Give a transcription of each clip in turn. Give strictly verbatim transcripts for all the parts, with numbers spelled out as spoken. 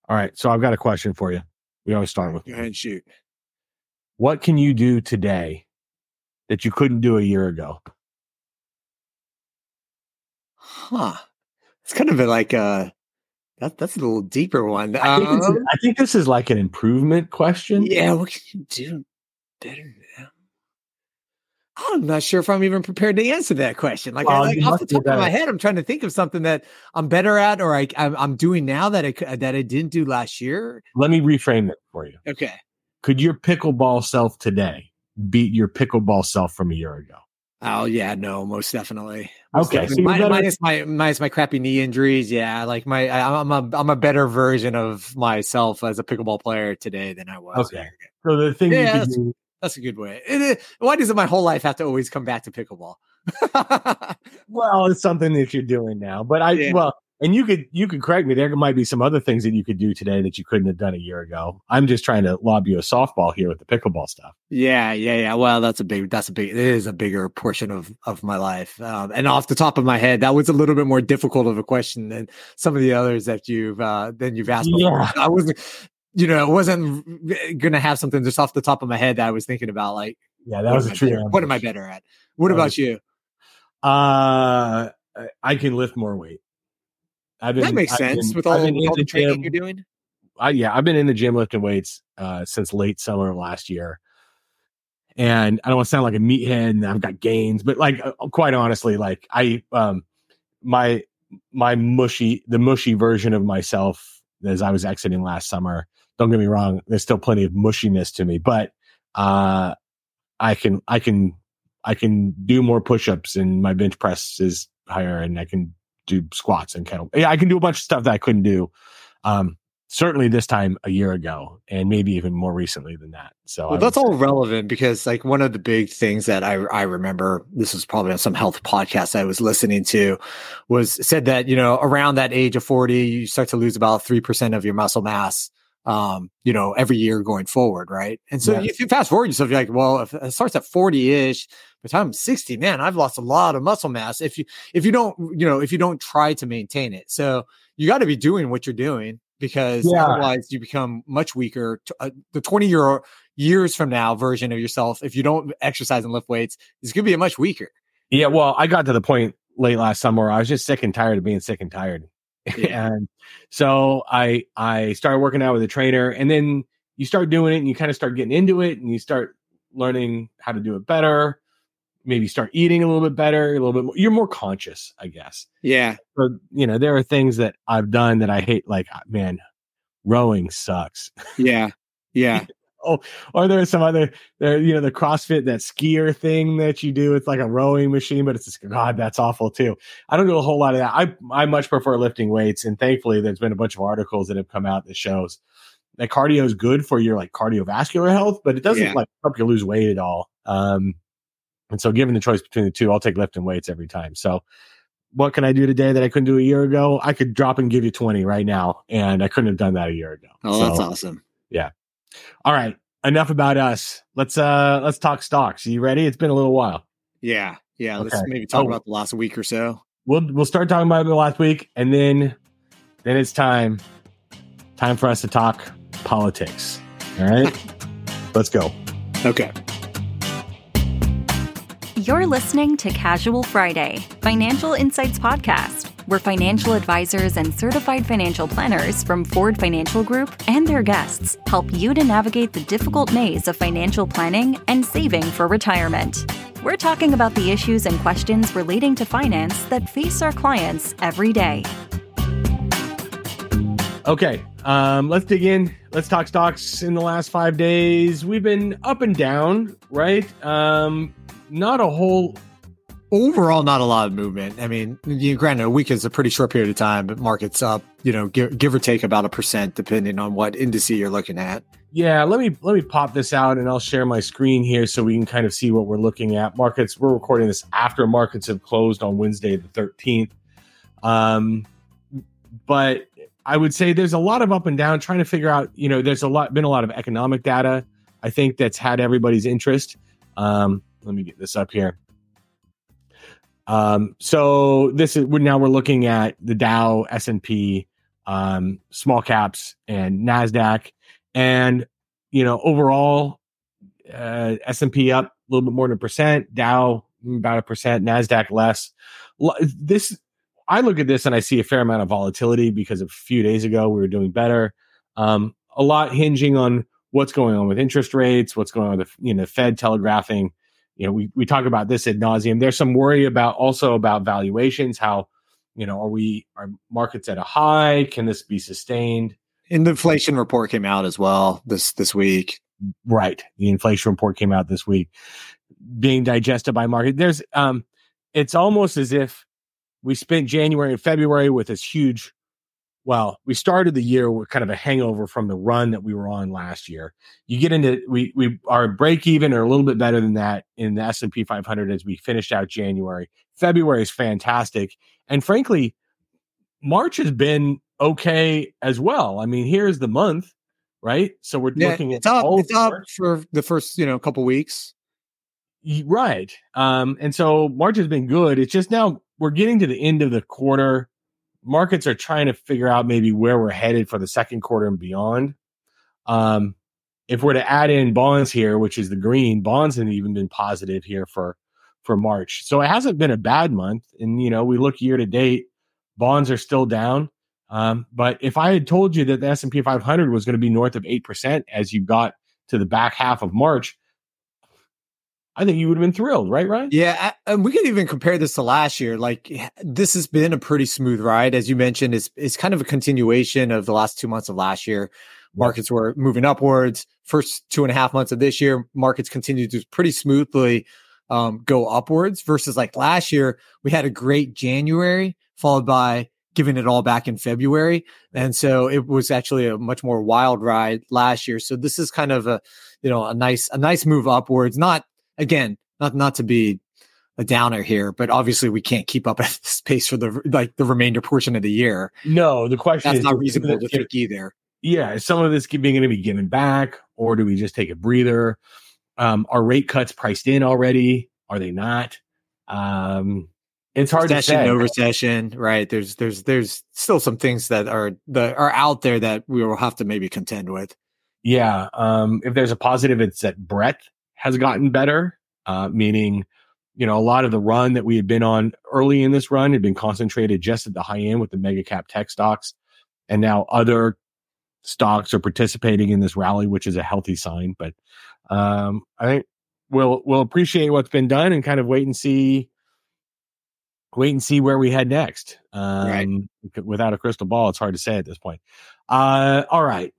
All right. So I've got a question for you. We always start with, go ahead and shoot. What can you do today that you couldn't do a year ago? Huh. It's kind of a, like a, that, that's a little deeper one. I think, this is, Um, I think this is like an improvement question. yeah. What can you do better now? I'm not sure if I'm even prepared to answer that question. Like, Well, I, like you off must the be top of my better. head, I'm trying to think of something that I'm better at, or I, I'm, I'm doing now that I c- that I didn't do last year. Let me reframe it for you. Okay. Could your pickleball self today beat your pickleball self from a year ago? Oh yeah, no, most definitely. Most Okay, definitely. so you're Mi- better- minus my minus my crappy knee injuries. Yeah, like my I, I'm a I'm a better version of myself as a pickleball player today than I was. a Okay. year ago. So the thing Yeah, you could that's, do, that's a good way. It, it, why does it my whole life have to always come back to pickleball? well, it's something that you're doing now. But I, Yeah. well, and you could you could correct me. There might be some other things that you could do today that you couldn't have done a year ago. I'm just trying to lob you a softball here with the pickleball stuff. Yeah, yeah, yeah. Well, that's a big, that's a big, it is a bigger portion of, of my life. Um, and off the top of my head, that was a little bit more difficult of a question than some of the others that you've, uh, than you've asked before. Yeah. I wasn't, you know, I wasn't going to have something just off the top of my head that I was thinking about. Like, Yeah, that what was am a I true. better- ambush. What am I better at? What That about was- you? Uh, I can lift more weight. I've been, That makes I've sense been- with I've all, been with in all the the training gym. you're doing. I, yeah, I've been in the gym lifting weights uh, since late summer of last year. And I don't want to sound like a meathead and I've got gains, but like, uh, quite honestly, like I, um, my, my mushy, the mushy version of myself as I was exiting last summer, don't get me wrong. There's still plenty of mushiness to me, but, uh, I can, I can, I can do more push-ups and my bench press is higher and I can do squats and kettle. Yeah, I can do a bunch of stuff that I couldn't do. Um, certainly this time a year ago and maybe even more recently than that. So Well, I that's would all relevant because like one of the big things that I, I remember, this was probably on some health podcast I was listening to, was said that, you know, around that age of forty, you start to lose about three percent of your muscle mass, um, you know, every year going forward. Right. And so Yeah. if you fast forward yourself, you're like, well, if it starts at forty ish, by the time I'm sixty, man, I've lost a lot of muscle mass. If you, if you don't, you know, if you don't try to maintain it. So you got to be doing what you're doing. Because Yeah. otherwise you become much weaker. T- uh, the twenty year years from now version of yourself, if you don't exercise and lift weights, is going to be a much weaker. Yeah, well, I got to the point late last summer where I was just sick and tired of being sick and tired. Yeah. And so I I started working out with a trainer, and then you start doing it and you kind of start getting into it and you start learning how to do it better, maybe start eating a little bit better, a little bit more. You're more conscious, I guess. Yeah. But, you know, there are things that I've done that I hate, like, man, rowing sucks. Yeah. Yeah. Oh, or there's some other, there, you know, the CrossFit, that skier thing that you do. It's like a rowing machine, but it's just, God, that's awful too. I don't do a whole lot of that. I, I much prefer lifting weights. And thankfully there's been a bunch of articles that have come out that shows that cardio is good for your like cardiovascular health, but it doesn't Yeah. like help you lose weight at all. Um, and so given the choice between the two, I'll take lifting weights every time. So what can I do today that I couldn't do a year ago? I could drop and give you twenty right now. And I couldn't have done that a year ago. Oh, So, that's awesome. yeah. All right. Enough about us. Let's uh let's talk stocks. Are you ready? It's been a little while. Yeah. Yeah. Let's Okay. maybe talk Oh. about the last week or so. We'll we'll start talking about it the last week, and then then it's time time for us to talk politics. All right. Let's go. Okay. You're listening to Casual Friday, Financial Insights Podcast, where financial advisors and certified financial planners from Ford Financial Group and their guests help you to navigate the difficult maze of financial planning and saving for retirement. We're talking about the issues and questions relating to finance that face our clients every day. Okay. Um, let's dig in. Let's talk stocks in the last five days. We've been up and down, right? Um, not a whole Overall, not a lot of movement. I mean, you, granted, a week is a pretty short period of time, but market's up, you know, give, give or take about a percent, depending on what indice you're looking at. Yeah, let me let me pop this out and I'll share my screen here so we can kind of see what we're looking at. Markets, we're recording this after markets have closed on Wednesday the thirteenth. Um, but I would say there's a lot of up and down trying to figure out, you know, there's a lot been a lot of economic data, I think, that's had everybody's interest. Um, let me get this up here. Um, so this is now we're looking at the Dow, S and P, um, small caps and NASDAQ. And, you know, overall, uh, S and P up a little bit more than a percent, Dow about a percent, NASDAQ less. This, I look at this and I see a fair amount of volatility because a few days ago we were doing better. Um, a lot hinging on what's going on with interest rates, what's going on with the, you know, Fed telegraphing. You know, we, we talk about this ad nauseum. There's some worry about also about valuations. How, you know, are we, are markets at a high? Can this be sustained? And the inflation report came out as well this, this week. Right. The inflation report came out this week, being digested by market. There's, um, it's almost as if we spent January and February with this huge, well, we started the year with kind of a hangover from the run that we were on last year. You get into, we, we are break even or a little bit better than that in the S and P five hundred as we finished out January. February is fantastic. And frankly, March has been okay as well. I mean, here's the month, right? So we're yeah, looking at it's up, all it's up for the first, you know, couple weeks. Right. Um, and so March has been good. It's just now we're getting to the end of the quarter. Markets are trying to figure out maybe where we're headed for the second quarter and beyond. Um, if we're to add in bonds here, which is the green, bonds have even been positive here for, for March. So it hasn't been a bad month. And, you know, we look year to date, bonds are still down. Um, but if I had told you that the S and P five hundred was going to be north of eight percent as you got to the back half of March, I think you would have been thrilled, right, Ryan? Yeah, and we could even compare this to last year. Like, this has been a pretty smooth ride. As you mentioned, it's, it's kind of a continuation of the last two months of last year. Markets were moving upwards. First two and a half months of this year, markets continued to pretty smoothly um, go upwards versus like last year, we had a great January followed by giving it all back in February. And so it was actually a much more wild ride last year. So this is kind of a, you know, a nice, a nice move upwards. Not, again, not, not to be a downer here, but obviously we can't keep up at this pace for the, like the remainder portion of the year. No, the question That's is not reasonable to think either. Yeah. Is some of this being going to be given back, or do we just take a breather? Um, are rate cuts priced in already? Are they not? Um, It's hard recession, to say. No recession, right? There's, there's, there's still some things that are that are out there that we will have to maybe contend with. Yeah. Um, if there's a positive, it's that breadth has gotten better. Uh, meaning, you know, a lot of the run that we had been on early in this run had been concentrated just at the high end with the mega cap tech stocks, and now other stocks are participating in this rally, which is a healthy sign. But um, I think we'll we'll appreciate what's been done and kind of wait and see. Wait and see where we head next. Um, right. Without a crystal ball, it's hard to say at this point. Uh, all right.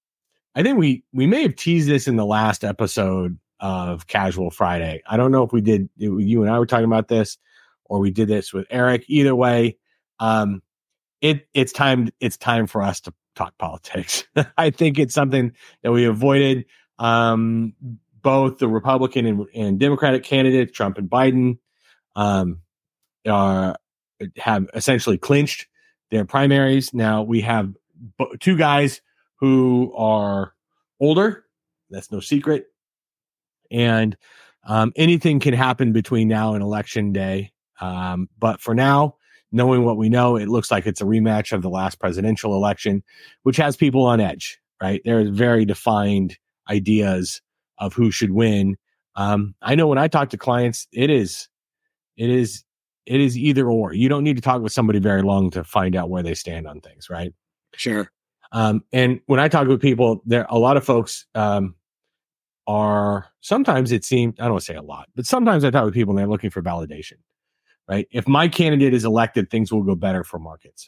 I think we, we may have teased this in the last episode of Casual Friday. I don't know if we did, you and I were talking about this, or we did this with Eric. Either way, um, it, it's time, it's time for us to talk politics. I think it's something that we avoided, um, both the Republican and, and Democratic candidates, Trump and Biden, um, are have essentially clinched their primaries. Now we have b- two guys who are older. That's no secret. And um, anything can happen between now and election day. Um, but for now, knowing what we know, it looks like it's a rematch of the last presidential election, which has people on edge, right? There's very defined ideas of who should win. Um, I know when I talk to clients, it is, it is, It is either or. You don't need to talk with somebody very long to find out where they stand on things, right? Sure. Um, and when I talk with people, there a lot of folks um, are sometimes it seems I don't want to say a lot, but sometimes I talk with people and they're looking for validation, right? If my candidate is elected, things will go better for markets.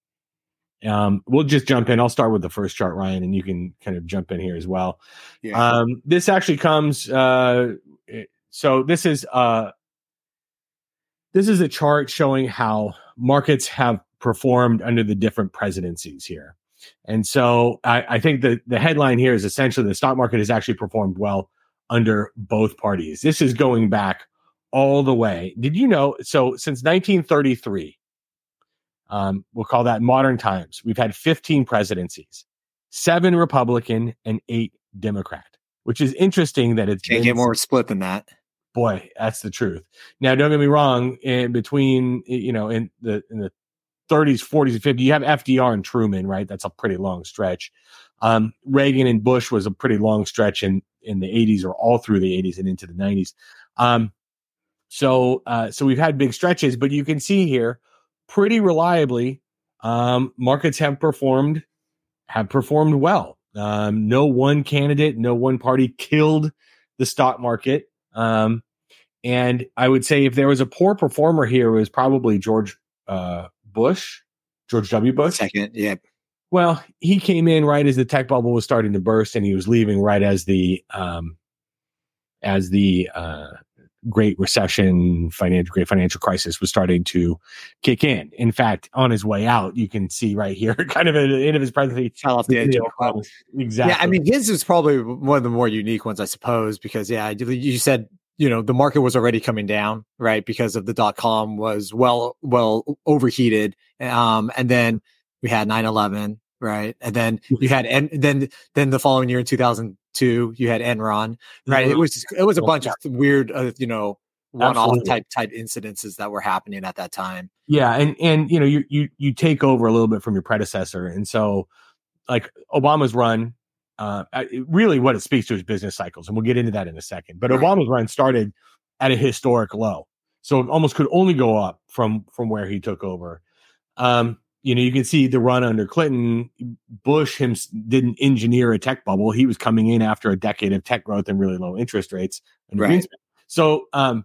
Um, we'll just jump in. I'll start with the first chart, Ryan, and you can kind of jump in here as well. Yeah. Um, this actually comes. Uh, so this is. Uh, This is a chart showing how markets have performed under the different presidencies here. And so I, I think the, the headline here is essentially the stock market has actually performed well under both parties. This is going back all the way. Did you know? So since nineteen thirty-three, um, we'll call that modern times, we've had fifteen presidencies, seven Republican and eight Democrat, which is interesting that it's can't get more split than that. Boy, that's the truth. Now, don't get me wrong. In between, you know, in the in the thirties, forties, and fifties. You have F D R and Truman, right? That's a pretty long stretch. Um, Reagan and Bush was a pretty long stretch in, in the eighties or all through the eighties and into the nineties. Um, so, uh, so we've had big stretches, but you can see here pretty reliably, um, markets have performed, have performed well. Um, no one candidate, no one party killed the stock market. Um, and I would say if there was a poor performer here, it was probably George, uh, Bush, George W. Bush. Second, yeah. Well, he came in right as the tech bubble was starting to burst, and he was leaving right as the um, as the uh, Great Recession, financial Great Financial Crisis was starting to kick in. In fact, on his way out, you can see right here, kind of at the end of his presidency, fell off the edge. Exactly. Yeah, I mean, his is probably one of the more unique ones, I suppose, because yeah, you said, you know, the market was already coming down, right? Because of the dot com was well, well overheated. Um, and then we had nine eleven, right? And then you had, and then, then the following year in two thousand two, you had Enron, right? Mm-hmm. It was, it was a bunch of weird, uh, you know, one-off Absolutely. type, type incidences that were happening at that time. Yeah. And, and, you know, you, you, you take over a little bit from your predecessor. And so like Obama's run, Uh, really what it speaks to is business cycles. And we'll get into that in a second. But right. Obama's run started at a historic low. So it almost could only go up from, from where he took over. Um, you know, you can see the run under Clinton. Bush him didn't engineer a tech bubble. He was coming in after a decade of tech growth and really low interest rates. Right. So, um,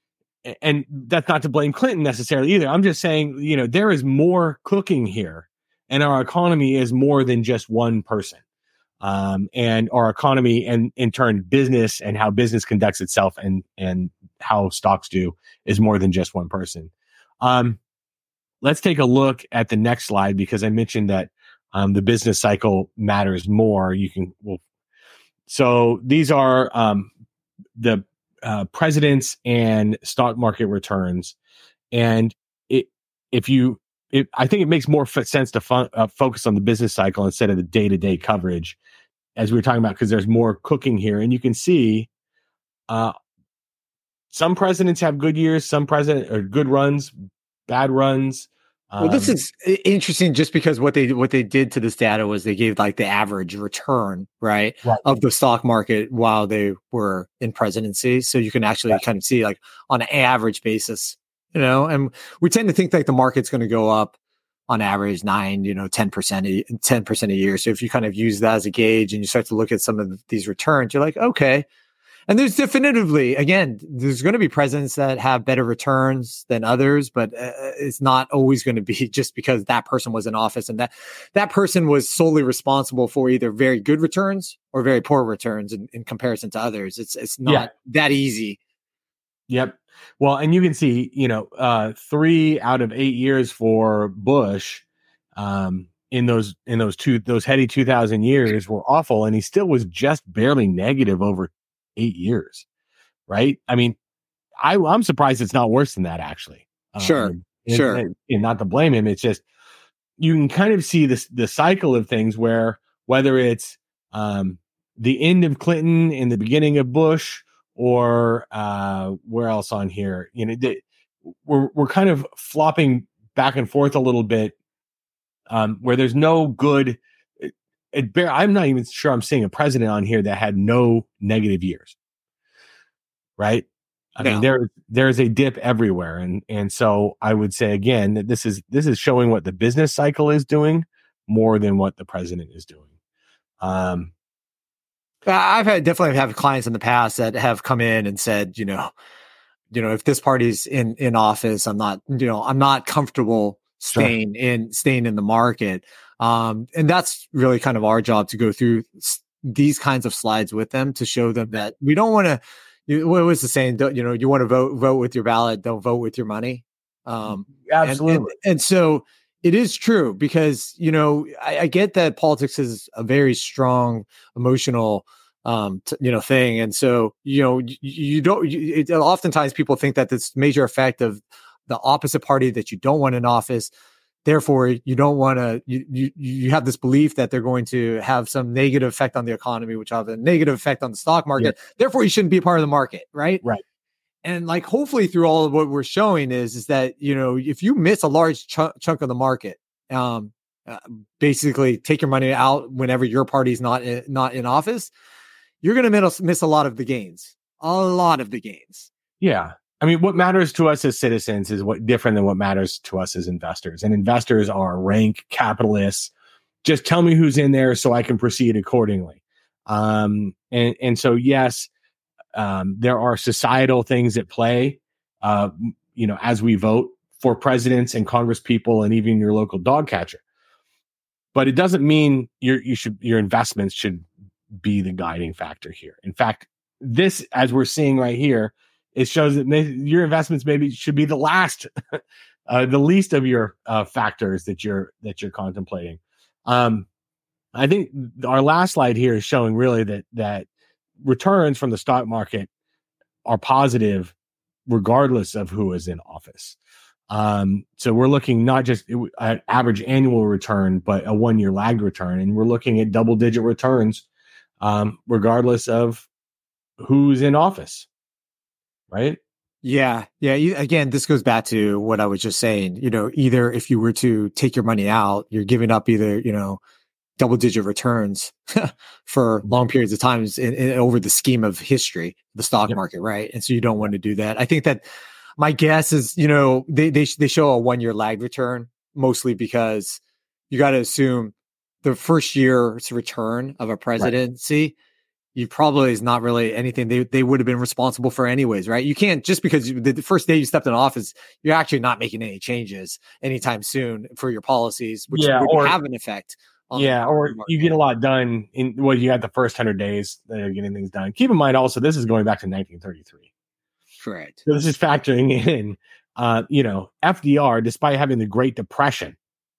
and that's not to blame Clinton necessarily either. I'm just saying, you know, there is more cooking here, and our economy is more than just one person. Um, and our economy and in turn business and how business conducts itself and, and how stocks do is more than just one person. Um, let's take a look at the next slide, because I mentioned that, um, the business cycle matters more. You can, well, so these are, um, the, uh, presidents and stock market returns. And it, if you, It, I think it makes more f- sense to fun, uh, focus on the business cycle instead of the day-to-day coverage, as we were talking about, because there's more cooking here. And you can see uh, some presidents have good years, some president or good runs, bad runs. Um, well, this is interesting just because what they what they did to this data was they gave like the average return, right, right. of the stock market while they were in presidency. So you can actually right. kind of see like on an average basis. You know, and we tend to think like the market's going to go up on average nine, you know, ten percent, ten percent a year. So if you kind of use that as a gauge and you start to look at some of these returns, you're like, okay. And there's definitively, again, there's going to be presidents that have better returns than others, but uh, it's not always going to be just because that person was in office and that that person was solely responsible for either very good returns or very poor returns in, in comparison to others. It's, it's not yeah. that easy. Yep. Well, and you can see, you know, uh, three out of eight years for Bush um, in those in those two those heady two thousand years were awful, and he still was just barely negative over eight years, right? I mean, I, I'm surprised it's not worse than that, actually. Sure, um, sure. And, and not to blame him, it's just you can kind of see this the cycle of things where whether it's um, the end of Clinton and the beginning of Bush. Or uh, where else on here? You know, they, we're we're kind of flopping back and forth a little bit, um, where there's no good. It, it bear, I'm not even sure I'm seeing a president on here that had no negative years, right? I no. mean, there there's a dip everywhere, and and so I would say again that this is this is showing what the business cycle is doing more than what the president is doing. Um, I've had definitely have clients in the past that have come in and said, you know, you know, if this party's in, in office, I'm not, you know, I'm not comfortable staying sure. in, staying in the market. Um, and that's really kind of our job to go through s- these kinds of slides with them to show them that we don't want to, what was the saying? Don't, you know, you want to vote, vote with your ballot, don't vote with your money. Um, Absolutely. And, and, and so it is true because, you know, I, I get that politics is a very strong emotional, um, t- you know, thing. And so, you know, you, you don't, you, it, oftentimes people think that this major effect of the opposite party that you don't want in office, therefore you don't want to, you, you, you have this belief that they're going to have some negative effect on the economy, which will have a negative effect on the stock market. Yeah. Therefore you shouldn't be a part of the market. Right. Right. and like, hopefully through all of what we're showing is, is that, you know, if you miss a large ch- chunk of the market, um, uh, basically take your money out whenever your party's not in, not in office, you're going to miss, miss a lot of the gains, a lot of the gains. Yeah. I mean, what matters to us as citizens is what different than what matters to us as investors. And investors are rank capitalists. Just tell me who's in there so I can proceed accordingly. Um, and, and so, yes, um, there are societal things at play, uh, you know, as we vote for presidents and Congress people and even your local dog catcher. But it doesn't mean your you should your investments should be the guiding factor here. In fact, this, as we're seeing right here, it shows that may, your investments maybe should be the last, uh, the least of your uh, factors that you're that you're contemplating. Um, I think our last slide here is showing really that that returns from the stock market are positive regardless of who is in office. Um, so we're looking not just at average annual return, but a one-year lagged return, and we're looking at double-digit returns um, regardless of who's in office. Right? Yeah. Yeah. You, again, this goes back to what I was just saying. You know, either if you were to take your money out, you're giving up either, you know, double digit returns for long periods of time in, in, over the scheme of history, the stock yep. market. Right. And so you don't want to do that. I think that my guess is, you know, they, they, they show a one year lag return mostly because you got to assume the first year's return of a presidency. Right. You probably is not really anything they, they would have been responsible for anyways, right? You can't, just because you, the first day you stepped in office, you're actually not making any changes anytime soon for your policies, which yeah, would or, have an effect. On yeah, the or you get a lot done in, well, you got the first hundred days that are getting things done. Keep in mind also, this is going back to nineteen thirty-three. Correct. So this is factoring in, uh, you know, F D R, despite having the Great Depression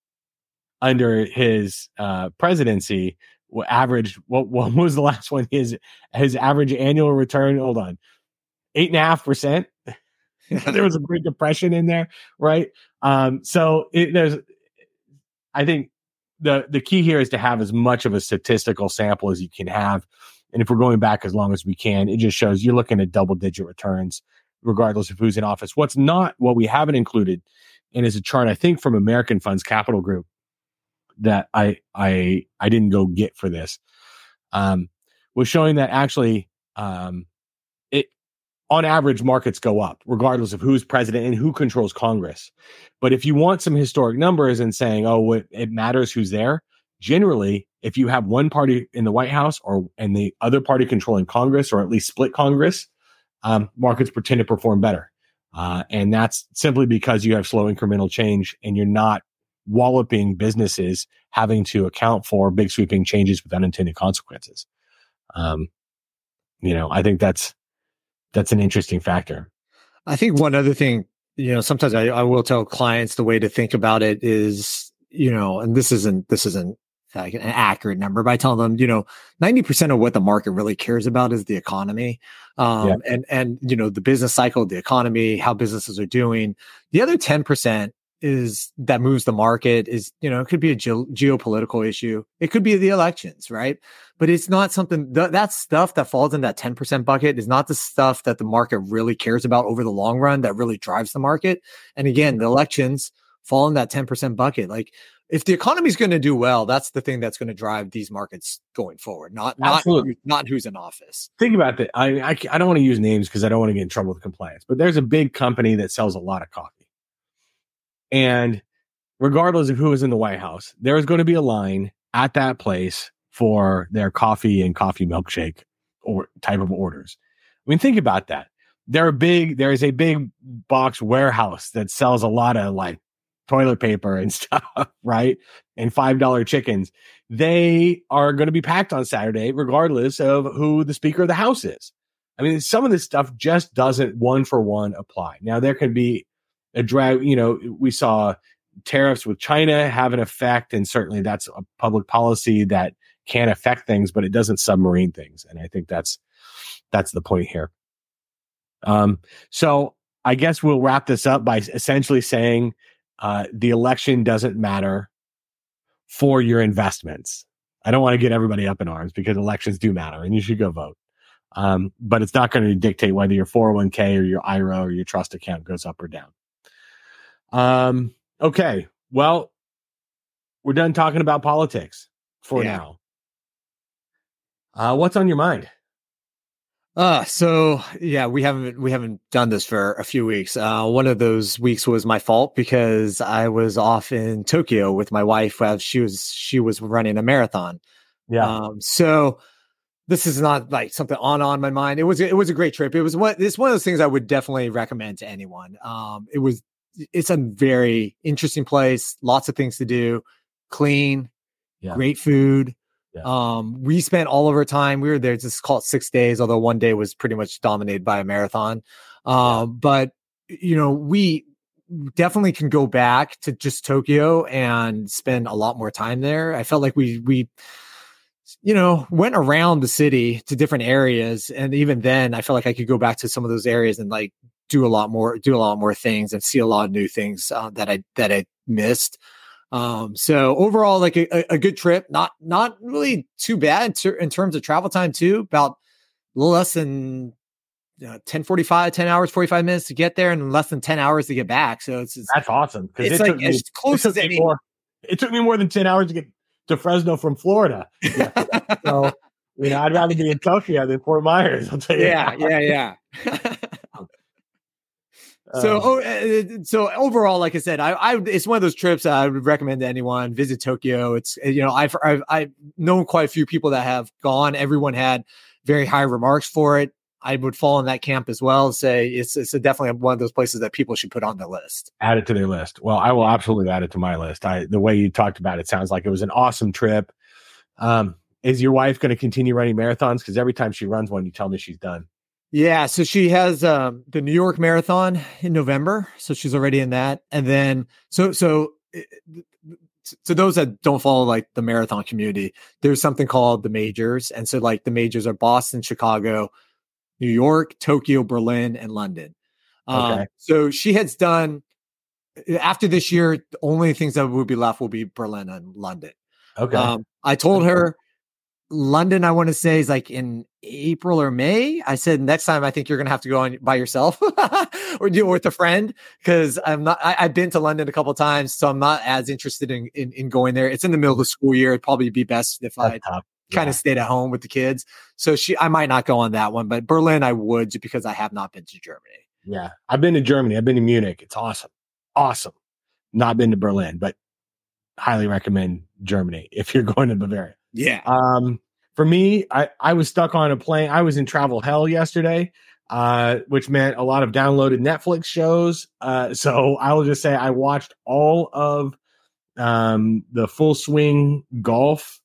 under his uh, presidency, averaged what, what was the last one? His his average annual return, hold on, eight and a half percent. There was a Great Depression in there, right? Um, so it, there's, I think the the key here is to have as much of a statistical sample as you can have, and if we're going back as long as we can, it just shows you're looking at double digit returns regardless of who's in office. What's not, what we haven't included, and is a chart I think from American Funds Capital Group that I I I didn't go get for this, um, was showing that actually, um, it on average markets go up regardless of who's president and who controls Congress. But if you want some historic numbers and saying, oh, it, it matters who's there, generally, if you have one party in the White House or and the other party controlling Congress, or at least split Congress, um, markets tend to perform better, uh, and that's simply because you have slow incremental change and you're not walloping businesses having to account for big sweeping changes with unintended consequences. Um, you know, I think that's, that's an interesting factor. I think one other thing, you know, sometimes I, I will tell clients the way to think about it is, you know, and this isn't, this isn't like an accurate number, but I tell them, you know, ninety percent of what the market really cares about is the economy. Um, yeah. and, and, you know, the business cycle, the economy, how businesses are doing. The other ten percent is that moves the market is, you know, it could be a ge- geopolitical issue. It could be the elections, right? But it's not something th- that stuff that falls in that ten percent bucket is not the stuff that the market really cares about over the long run that really drives the market. And again, the elections fall in that ten percent bucket. Like if the economy is going to do well, that's the thing that's going to drive these markets going forward, not, not, not who's in office. Think about that. I, I, I don't want to use names because I don't want to get in trouble with compliance, but there's a big company that sells a lot of coffee. And regardless of who is in the White House, there is going to be a line at that place for their coffee and coffee milkshake or type of orders. I mean, think about that. There are big, there is a big box warehouse that sells a lot of like toilet paper and stuff, right? And five dollar chickens. They are going to be packed on Saturday, regardless of who the Speaker of the House is. I mean, some of this stuff just doesn't one for one apply. Now, there could be a drag, you know, we saw tariffs with China have an effect, and certainly that's a public policy that can affect things, but it doesn't submarine things. And I think that's, that's the point here. Um, so I guess we'll wrap this up by essentially saying, uh, the election doesn't matter for your investments. I don't want to get everybody up in arms because elections do matter and you should go vote. Um, but it's not going to dictate whether your four oh one k or your I R A or your trust account goes up or down. Um, okay. Well, we're done talking about politics for Yeah. now. Uh, what's on your mind? Uh, so yeah, we haven't, we haven't done this for a few weeks. Uh, one of those weeks was my fault because I was off in Tokyo with my wife as she was, she was running a marathon. Yeah. Um, so this is not like something on, on my mind. It was, it was a great trip. It was one, it's one of those things I would definitely recommend to anyone. Um, it was, it's a very interesting place, lots of things to do, clean, Yeah. great food. Yeah. Um, we spent all of our time. We were there just called six days, although one day was pretty much dominated by a marathon. Um, Yeah. but you know, we definitely can go back to just Tokyo and spend a lot more time there. I felt like we, we, you know, went around the city to different areas. And even then I felt like I could go back to some of those areas and like do a lot more, do a lot more things and see a lot of new things uh, that I, that I missed. Um, so overall, like a, a good trip, not, not really too bad ter- in terms of travel time too, about a little less than uh, ten forty-five, ten hours, forty-five minutes to get there and less than ten hours to get back. So it's, it's That's awesome. It's it like took me, as close it took as me any. more, it took me more than ten hours to get to Fresno from Florida. So, you know, I'd rather be in Tokyo than Fort Myers. I'll tell you. Yeah, that. yeah, yeah. So, Um, oh, uh, so overall, like I said, I, I, it's one of those trips I would recommend to anyone. Visit Tokyo. It's, you know, I've, I've, I've known quite a few people that have gone. Everyone had very high remarks for it. I would fall in that camp as well. Say it's, it's a definitely one of those places that people should put on the list. add it to their list. Well, I will absolutely add it to my list. I, the way you talked about it sounds like it was an awesome trip. Um, is your wife going to continue running marathons? Because every time she runs one, you tell me she's done. Yeah, so she has um, the New York Marathon in November, so she's already in that. And then, so so to those that don't follow like the marathon community, there's something called the majors, and so like the majors are Boston, Chicago, New York, Tokyo, Berlin, and London. Um, Okay. So she has done after this year. The only things that would be left will be Berlin and London. Okay. Um, I told her London, I want to say, is like in April or May. I said, next time I think you're going to have to go on by yourself or deal with a friend. Cause I'm not, I, I've been to London a couple of times, so I'm not as interested in, in, in going there. It's in the middle of the school year. It'd probably be best if I That's tough. kind Yeah. of stayed at home with the kids. So she, I might not go on that one, but Berlin I would, just because I have not been to Germany. Yeah. I've been to Germany. I've been to Munich. It's awesome. Awesome. Not been to Berlin, but highly recommend Germany if you're going to Bavaria. Yeah. Um, for me, I, I was stuck on a plane. I was in travel hell yesterday, uh, which meant a lot of downloaded Netflix shows. Uh, so I will just say I watched all of um, the Full Swing Golf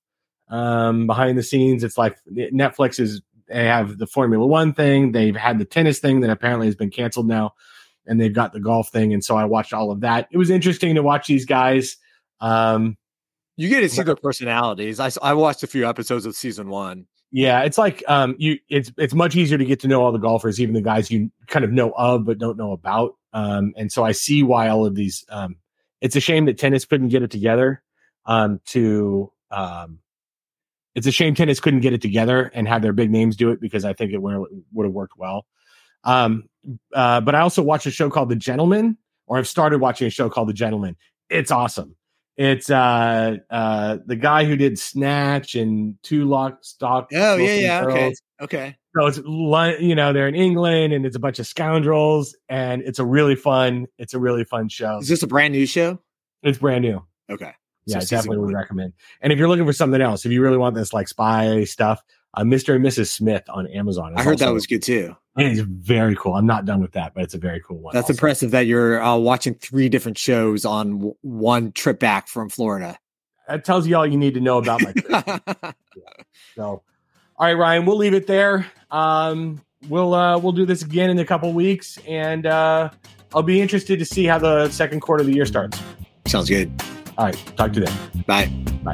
um, behind the scenes. It's like Netflix is, they have the Formula One thing. They've had the tennis thing that apparently has been canceled now, and they've got the golf thing. And so I watched all of that. It was interesting to watch these guys. Um, You get to see their personalities. I, I watched a few episodes of season one. Yeah, it's like um, you. It's it's much easier to get to know all the golfers, even the guys you kind of know of but don't know about. Um, and so I see why all of these. Um, it's a shame that tennis couldn't get it together. Um, to um, it's a shame tennis couldn't get it together and have their big names do it, because I think it would would have worked well. Um, uh, but I also watched a show called The Gentleman, or I've started watching a show called The Gentleman. It's awesome. It's uh uh the guy who did Snatch and Two Lock Stock. Oh yeah, yeah, Girls. okay, okay. So it's Lo- you know they're in England and it's a bunch of scoundrels, and it's a really fun. It's a really fun show. Is this a brand new show? It's brand new. Okay. Yeah, So season definitely would one. recommend. And if you're looking for something else, if you really want this like spy stuff, uh, Mister and Missus Smith on Amazon. is I heard that also- was good too. It is very cool. I'm not done with that, but it's a very cool one. That's also. impressive that you're uh, watching three different shows on w- one trip back from Florida. That tells you all you need to know about my trip. So, all right, Ryan, we'll leave it there. Um, we'll uh, we'll do this again in a couple weeks, and uh, I'll be interested to see how the second quarter of the year starts. Sounds good. All right, talk to you then. Bye. Bye.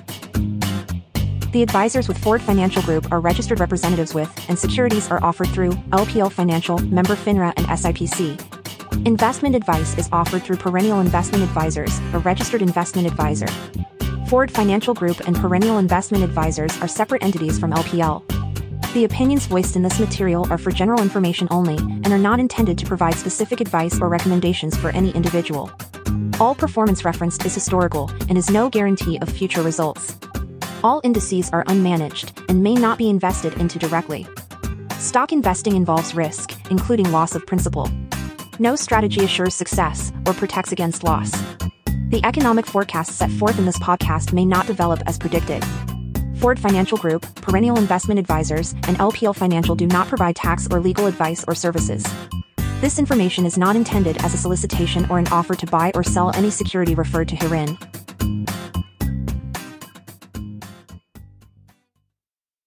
The advisors with Ford Financial Group are registered representatives with, and securities are offered through L P L Financial, member FINRA, and S I P C. Investment advice is offered through Perennial Investment Advisors, a registered investment advisor. Ford Financial Group and Perennial Investment Advisors are separate entities from L P L. The opinions voiced in this material are for general information only and are not intended to provide specific advice or recommendations for any individual. All performance referenced is historical and is no guarantee of future results. All indices are unmanaged and may not be invested into directly. Stock investing involves risk, including loss of principal. No strategy assures success or protects against loss. The economic forecasts set forth in this podcast may not develop as predicted. Ford Financial Group, Perennial Investment Advisors, and L P L Financial do not provide tax or legal advice or services. This information is not intended as a solicitation or an offer to buy or sell any security referred to herein.